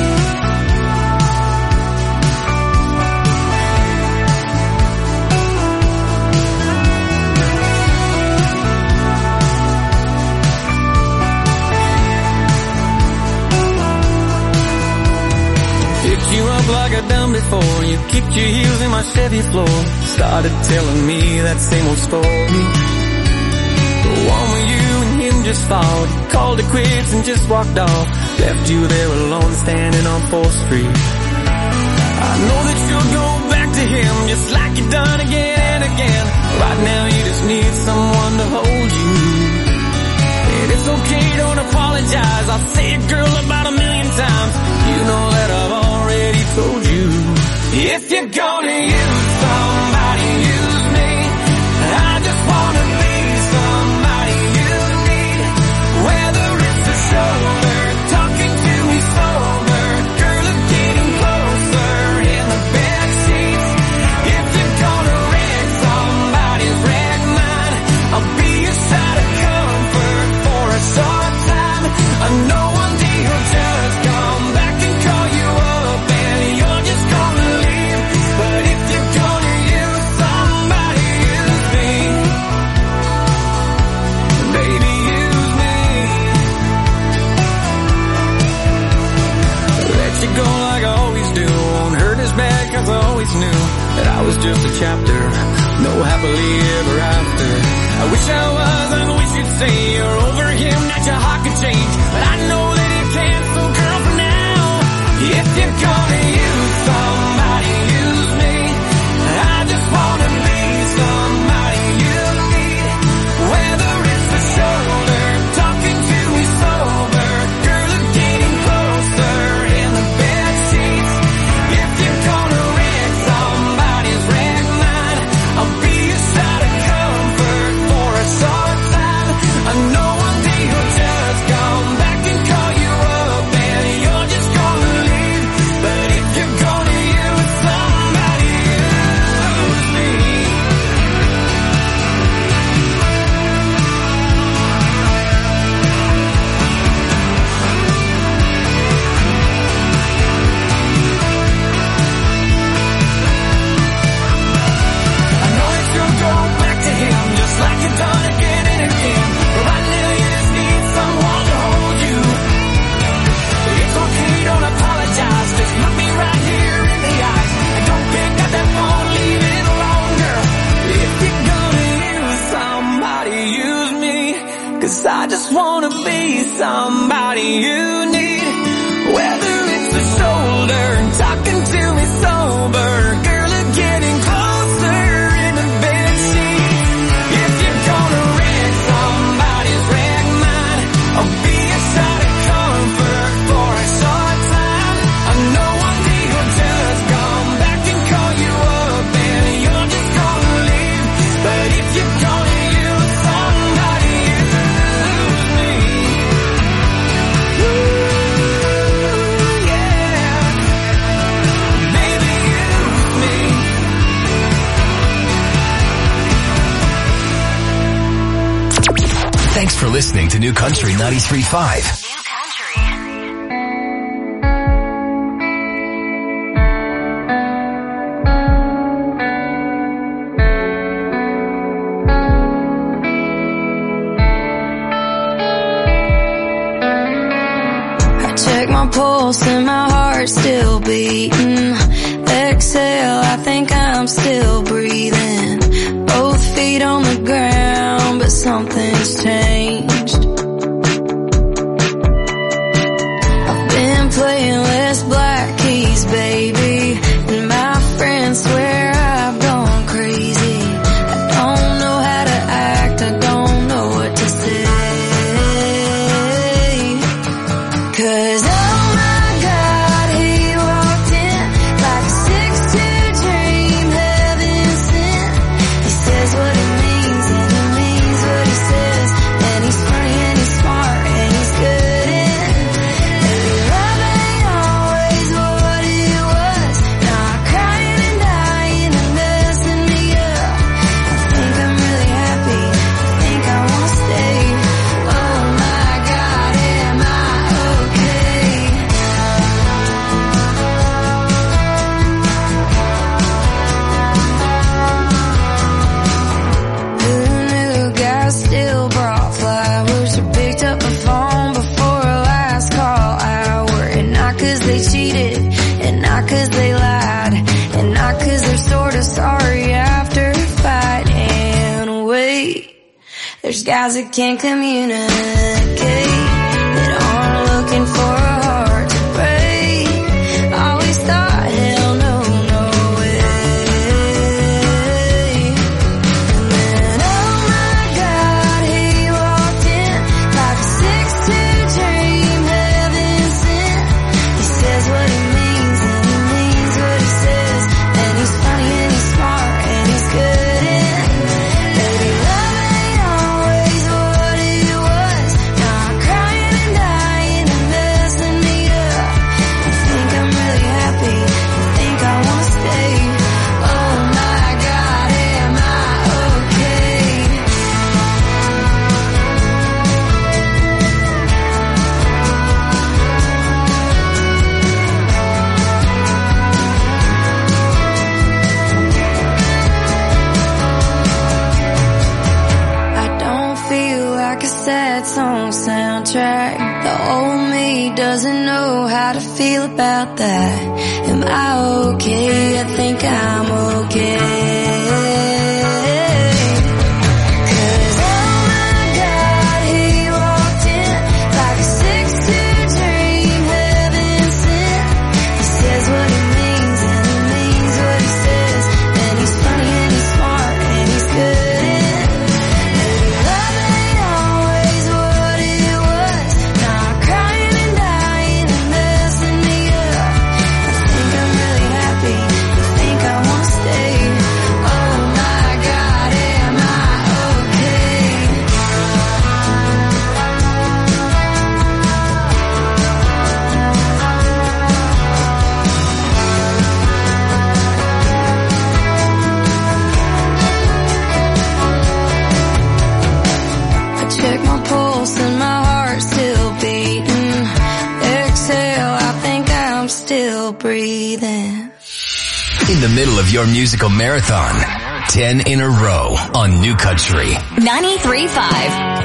You up like I've done before. You kicked your heels in my Chevy floor. Started telling me that same old story. The one where you and him just fought. He called it quits and just walked off. Left you there alone standing on fourth street. I know that you'll go back to him just like you've done again and again. Right now you just need someone to hold you. And it's okay, don't apologize. I'll say it, girl, about a million times. You know that I've already told you. If you're gonna use somebody, use me. wish I was, and wish you'd say you're over him, that your heart could change. But I know that you can't, so girl, for now, if you're gonna use somebody, use me. I just wanna be somebody you need. Whether it's the shoulder, talking to me sober, girl, or getting closer in the bed sheets. If you're gonna wreck somebody's wreck mine, I'll be a shot of comfort for a short time. I know one day you'll just come back and call you up, and you're just gonna leave. But if you're gonna use somebody, use me. I know that you'll go back to him, just like you've done again and again. But right now you just need someone to hold you. It's okay, don't apologize, just look me right here in the eyes. And don't pick up that phone, leave it alone, girl. If you're gonna use somebody, use me. Cause I just wanna be somebody you need. Whether it's the shoulder, talking to me sober, girl, or getting closer in the bed sheets. If you're gonna wreck somebody's wreck mine, I'll be a shot of comfort for a short time. I know one day you'll just come back and call you up, and you're just gonna leave. But if you're gonna use somebody, use me. Ooh, yeah. Baby, use me. Thanks for listening to New Country ninety-three point five. I check my pulse and my heart's still beating. Exhale, I think I'm still breathing. Both feet on the ground, but something's changed. I've been playing less black keys, baby, and my friends swear I've gone crazy. I don't know how to act, I don't know what to say. Cause oh my God, he walked in like a six two dream, heaven sent. He says what he means and he means what he says. And he's funny and he's smart and he's good in. Maybe love ain't always what it was. Now I'm crying and dying and messing me up. I think I'm really happy, I think I wanna stay. Oh my God, am I okay? Who knew guys still brought flowers or picked up the phone before a last call hour? And not cause they cheated, and not cause they lied, and not cause they're sorta sorry after a fight. And wait, there's guys that can't communicate, that aren't looking for a heart to break. Always thought, hell no, no way. And then oh my God, he walked in like a six two dream, heaven sent. He says what he means and he means what he says. And he's funny and he's smart and he's good in. Baby, love ain't always what it was. Now I'm crying and dying and messing me up. I think I'm really happy, I think I wanna stay. Oh my God, am I okay? I don't feel like a sad song soundtrack. The old me doesn't know how to feel about that. Am I okay? I think I'm okay. Cause oh still breathing. In the middle of your musical marathon, ten in a row on New Country. ninety-three point five.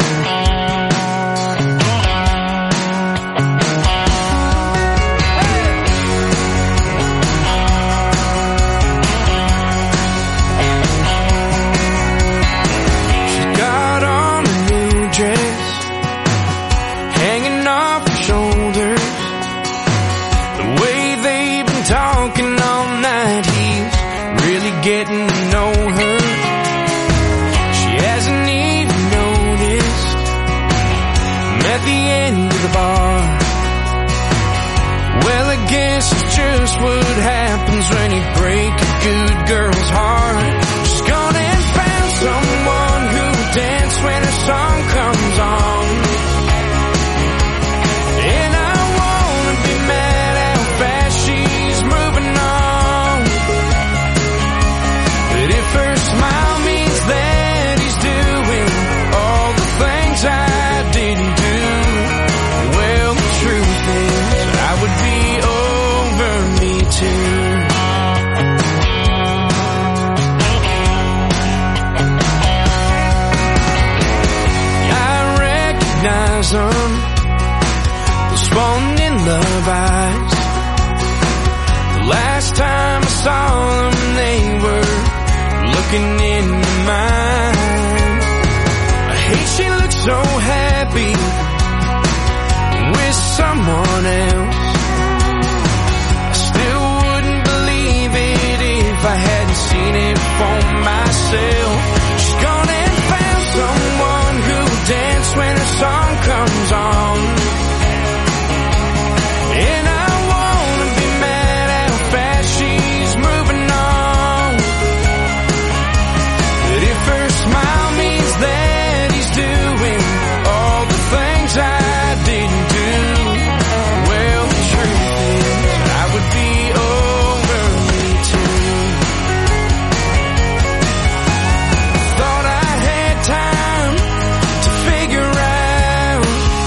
Getting to know her. She hasn't even noticed. I'm at the end of the bar. Well, I guess it's just what happens when you break a good girl's heart. She's gone and found someone who'll dance when her song comes on. And I wanna be mad how fast she's moving on. But if her smile means that he's doing all the things I didn't do, well, the truth is I would be over me too. I recognize them, those falling in love eyes. The last time I saw them, they were looking into mine. I hate she looks so happy with someone else. I still wouldn't believe it if I hadn't seen it for myself. She's gone and found someone who'll dance when her song comes on. And I wanna be mad how fast she's moving on. But if her smile means that he's doing all the things I didn't do, well, the truth is I would be over me too. Thought I had time to figure out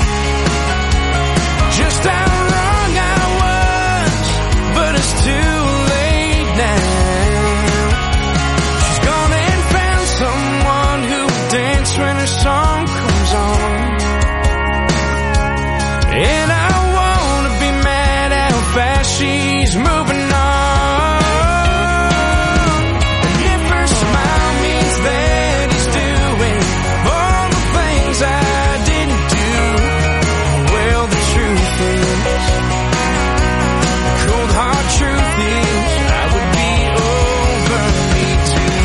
just how wrong I was, but it's too late now. She's gone and found someone who'll dance when her song comes on. And I wanna be mad how fast she's moving on. And if her smile means that he's doing all the things I didn't do, well, the truth is, cold hard truth is, I would be over me too.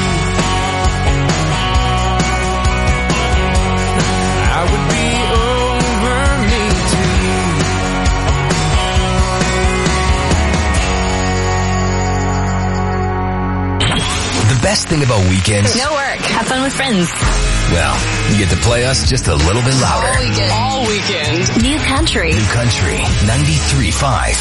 I would be over me too. The best thing about weekends, No work. Have fun with friends. well, you get to play us just a little bit louder. All weekend. All weekend. New Country. New Country ninety-three point five.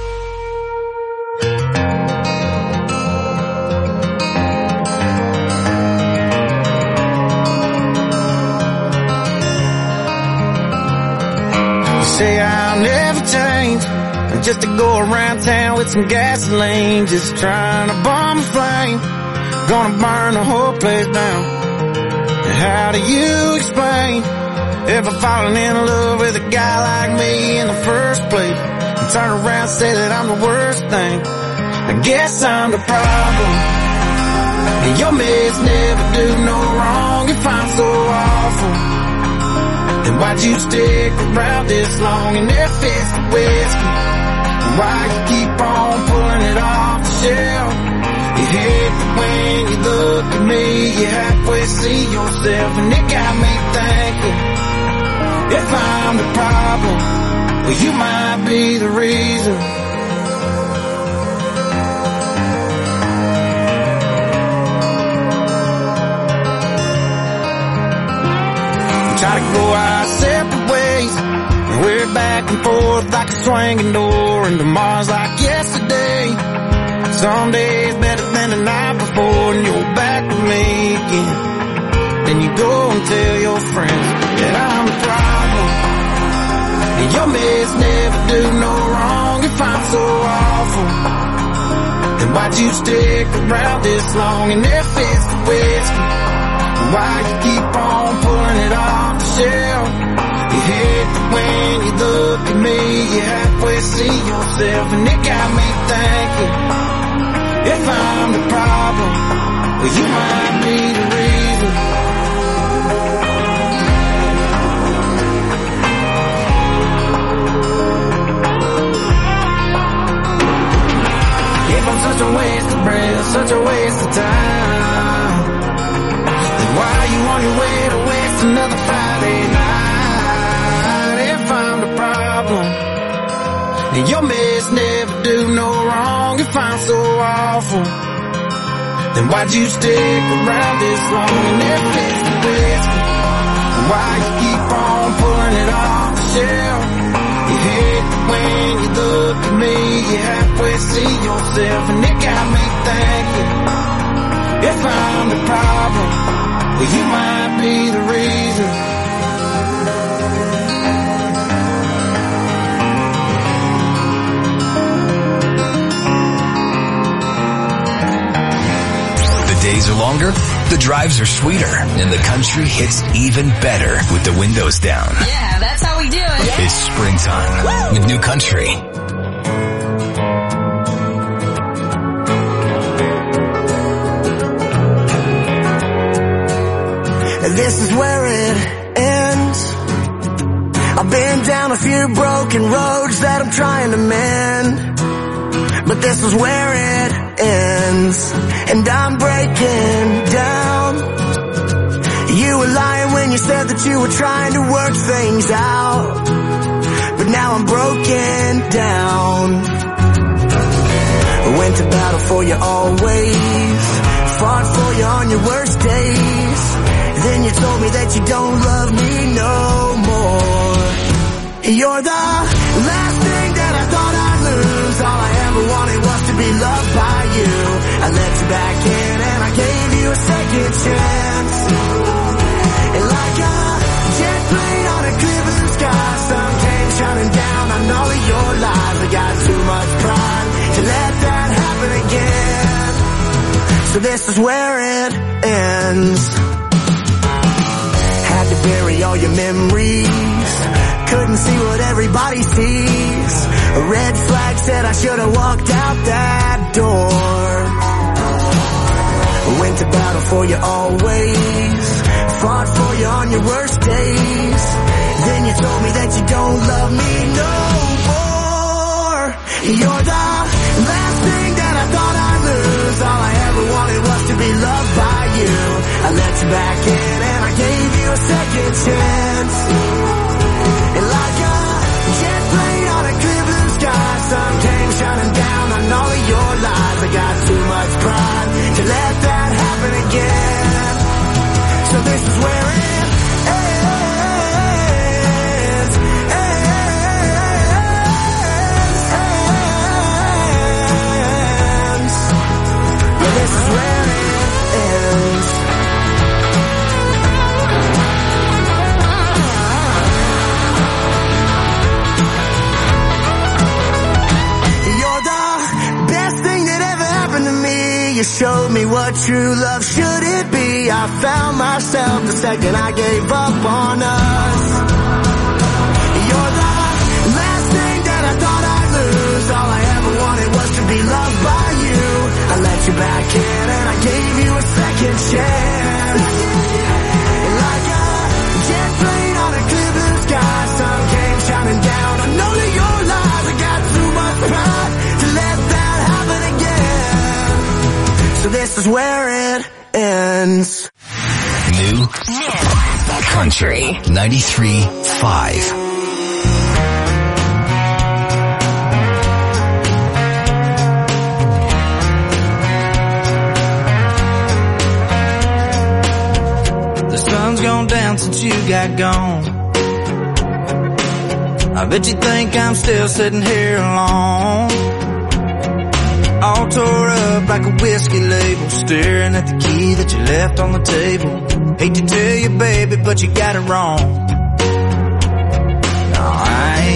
You say I'll never change, I'm just to go around town with some gasoline, just trying to bomb a flame, gonna burn the whole place down. And how do you explain ever falling in love with a guy like me in the first place, and turn around and say that I'm the worst thing? I guess I'm the problem, and your meds never do no wrong. If I'm so awful, then why'd you stick around this long and if it's the whiskey? Why you keep on pulling it off the shelf? You hate that when you look at me, you halfway see yourself, and it got me thinking, if I'm the problem, well, you might be the reason. Try to go our separate ways, and we're back and forth like a swinging door, and tomorrow's like yesterday. Some days better than the night before, and you're back with me again. Then you go and tell your friends that I'm the problem, And your mess never do no wrong if I'm so awful. Then why'd you stick around this long? And if it's the whiskey, why you keep on pulling it off the shelf? You hate that when you look at me, you halfway see yourself. And it got me thinking, if I'm the problem, well, you might be the reason. If I'm such a waste of breath, such a waste of time, then why are you on your way to waste another Friday night? If I'm the problem, and your mess never do no wrong if I'm so awful, then why'd you stick around this long? And if it's the whiskey, why you keep on pulling it off the shelf? You hate that when you look at me, you halfway see yourself. And it got me thinking, if I'm the problem, well, you might be the reason. Days are longer, the drives are sweeter, and the country hits even better with the windows down. Yeah, that's how we do it. It's springtime Woo! With New Country. This is where it ends. I've been down a few broken roads that I'm trying to mend, but this is where it ends, and I'm breaking down. You were lying when you said that you were trying to work things out, but now I'm broken down. Went to battle for you always, fought for you on your worst days. Then you told me that you don't love me no more. You're the last thing that I thought I'd lose. All I ever wanted was to be loved by you. I let you back in and I gave you a second chance. And like a jet plane on a clear blue sky, sun came shining down on all of your lies. I got too much pride to let that happen again. So this is where it ends. Had to bury all your memories, couldn't see what everybody sees. A red flag said I should have walked out that door. Went to battle for you always, fought for you on your worst days. Then you told me that you don't love me no more. You're the last thing that I thought I'd lose. All I ever wanted was to be loved by you. I let you back in and I gave you a second chance. And like a jet plane on a clear blue sky, sun came shining down on all of your lies. I got too much pride to let that happen again. So this is where it ends. ends. Yeah, this is where it ends. You showed me what true love should it be. I found myself the second I gave up on us. You're the last thing that I thought I'd lose. All I ever wanted was to be loved by you. I let you back in and I gave you a second chance. And like a jet plane on a clear blue sky, sun came shining down on all of your lies. I got too much pride to let that happen again. So this is where it ends. New Country ninety-three point five. The sun's gone down since you got gone. I bet you think I'm still sitting here alone, all tore up like a whiskey label, staring at the key that you left on the table. Hate to tell you, baby, but you got it wrong. No, I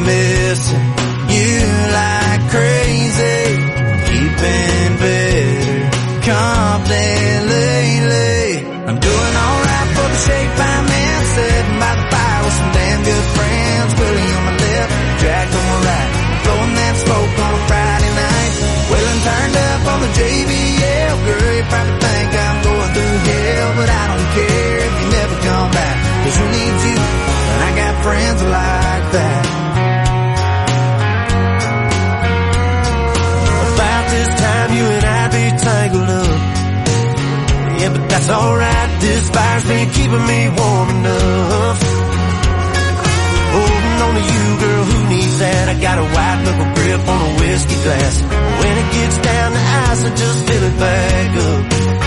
missing you like crazy. Keeping better company lately. I'm doing alright for the shape I'm in. Sitting by the fire with some damn good friends. Willie on my left, Jack on my right. Blowing that smoke on a Friday night. Wailing turned up on the J B L. Girl, you probably think I'm going through hell, but I don't care if you never come back. Cause who needs you? And I got friends like that. About this time you and I be tangled up. Yeah, but that's alright. This fire's been keeping me warm enough. Holding on to you, girl, who needs that? I got a white knuckle grip on a whiskey glass. When it gets down to ice, I just fill it back up.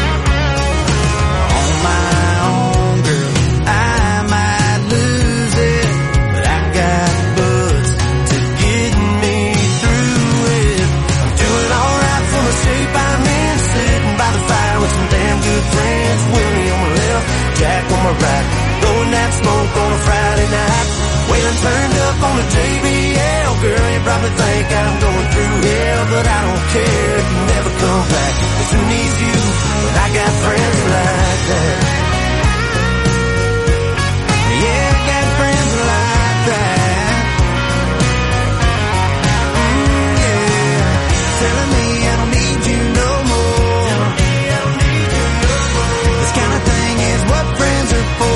On my own, girl, I might lose it, but I got buzz to get me through it. I'm doing alright for the shape I'm in. Sitting by the fire with some damn good friends. Willie on my left, Jack on my right. Blowing that smoke on a Friday night. Wailing turned up on the J B L. Girl, you probably think I'm going through hell, but I don't care if you never come back. Cause who needs you? But I got friends like that. Yeah, I got friends like that. Mm, yeah. Telling me I don't need you no more. This kind of thing is what friends are for.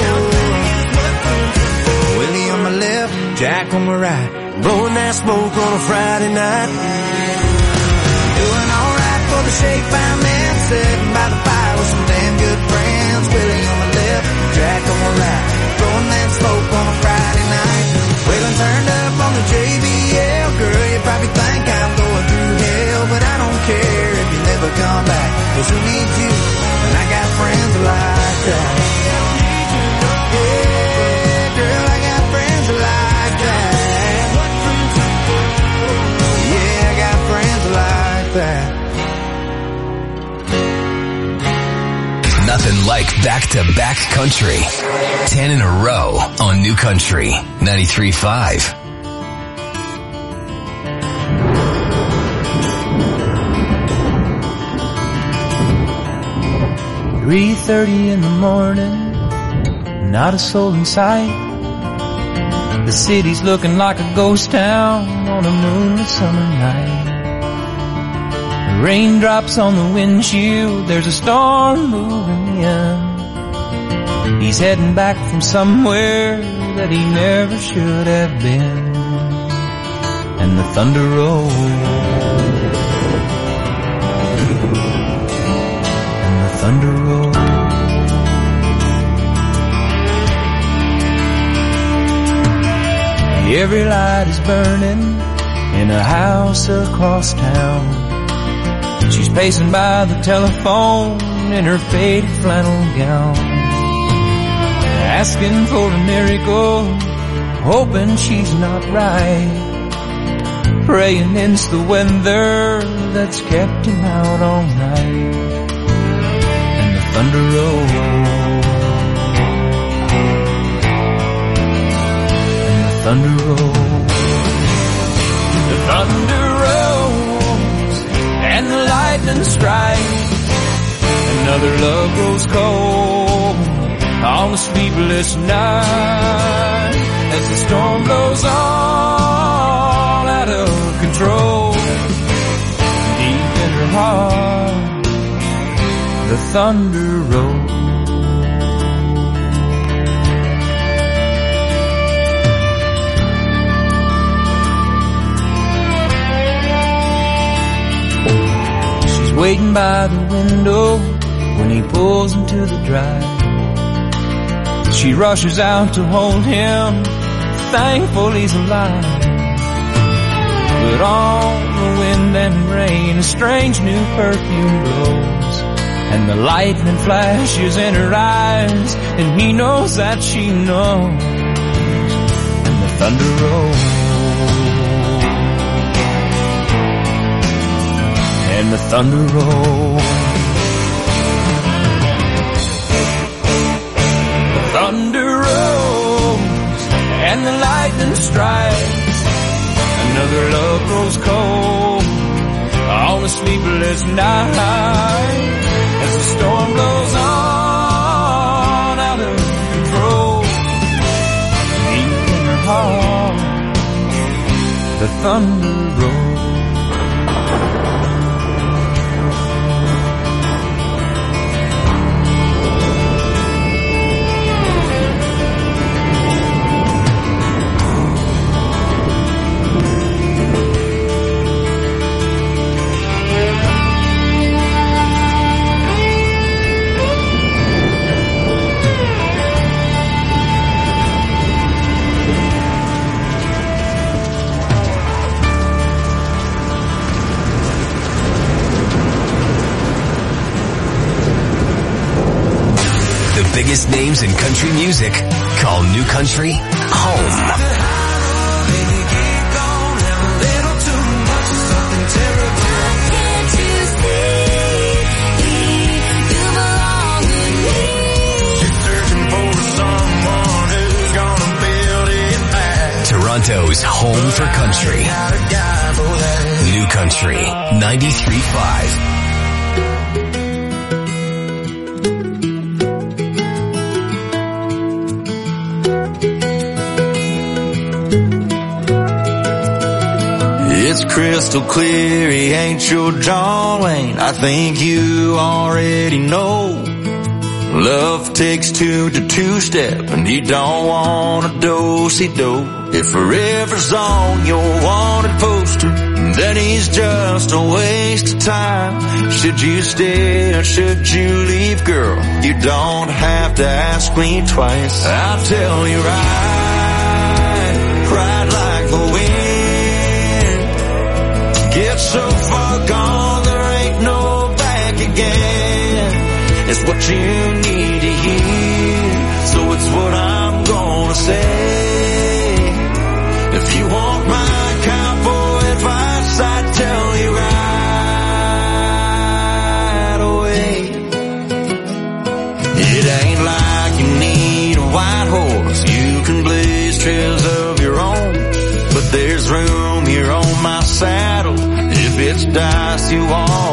Jack on my right, blowing that smoke on a Friday night. Doing alright for the shape I'm in. Sitting by the fire with some damn good friends. Willie on my left, Jack on my right. Blowing that smoke on a Friday night. Wailing turned up on the J B L. Girl, you probably think I'm going through hell, but I don't care if you never come back. Cause who needs you? And I got friends like that. Yeah, girl, I got friends like that. Nothing like back-to-back country. Ten in a row on New Country ninety-three point five. three thirty in the morning, not a soul in sight. The city's looking like a ghost town on a moonlit summer night. Raindrops on the windshield, there's a storm moving in. He's heading back from somewhere that he never should have been. And the thunder rolls, and the thunder rolls. Every light is burning in a house across town. She's pacing by the telephone in her faded flannel gown, asking for a miracle, hoping she's not right, praying it's the weather that's kept him out all night. And the thunder rolls, and the thunder rolls, the thunder rolls, and the lightning strikes. Another love grows cold on a sleepless night as the storm blows all out of control. Deep in her heart, the thunder rolls. She's waiting by the window when he pulls into the drive. She rushes out to hold him, thankful he's alive. But on the wind and rain, a strange new perfume blows, and the lightning flashes in her eyes, and he knows that she knows. And the thunder rolls, and the thunder rolls. Thunder rolls and the lightning strikes. another love grows cold on a sleepless night as the storm blows on out of control. Deep in her heart, the thunder rolls. Biggest names in country music. Call New Country home. Toronto's home for country. New Country ninety-three point five. It's crystal clear he ain't your John Wayne. I think you already know. Love takes two to two-step, and he don't want a do-si-do. If forever's on your wanted poster, then he's just a waste of time. Should you stay or should you leave, girl? You don't have to ask me twice. I'll tell you right, right like the wind. Get so far gone, there ain't no back again. It's what you need to hear, so it's what I'm gonna say. If you want my cowboy advice, I'd tell you right away. It ain't like you need a white horse. You can blaze trails of your own, but there's room here on my saddle. If it's dice you want